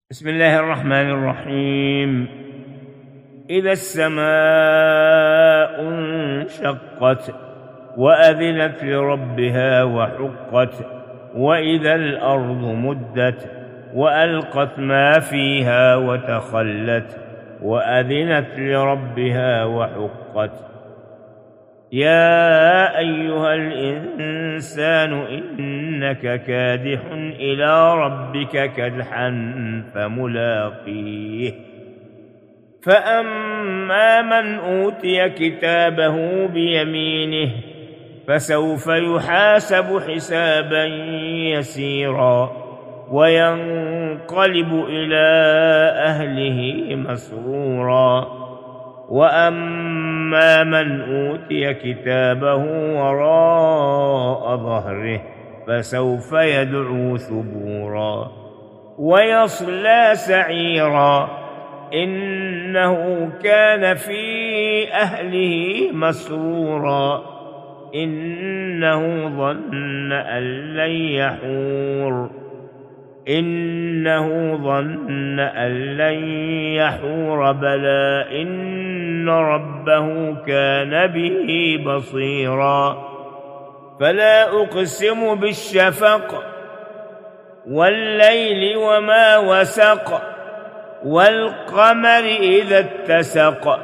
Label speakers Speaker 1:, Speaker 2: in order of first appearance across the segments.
Speaker 1: بسم الله الرحمن الرحيم. إذا السماء انشقت وأذنت لربها وحقت، وإذا الأرض مدت وألقت ما فيها وتخلت وأذنت لربها وحقت. يا أيها الإنسان إنك كادح إلى ربك كدحا فملاقيه. فأما من أوتي كتابه بيمينه فسوف يحاسب حسابا يسيرا وينقلب إلى أهله مسرورا. وأما من أوتي كتابه وراء ظهره فسوف يدعو ثبورا ويصلى سعيرا، إنه كان في أهله مسرورا، إنه ظن أن لن يحور بلى إن ربه كان به بصيرا. فلا أقسم بالشفق والليل وما وسق والقمر إذا اتسق،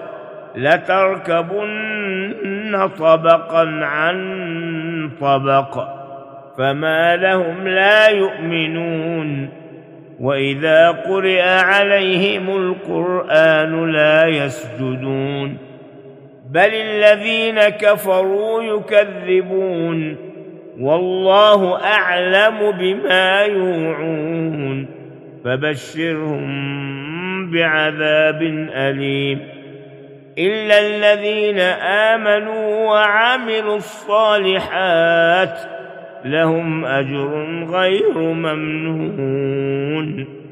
Speaker 1: لتركبن طبقا عن طبق، فما لهم لا يؤمنون. وإذا قرئ عليهم القرآن لا يسجدون، بل الذين كفروا يكذبون، والله أعلم بما يوعون، فبشرهم بعذاب أليم إلا الذين آمنوا وعملوا الصالحات لهم أجر غير ممنون.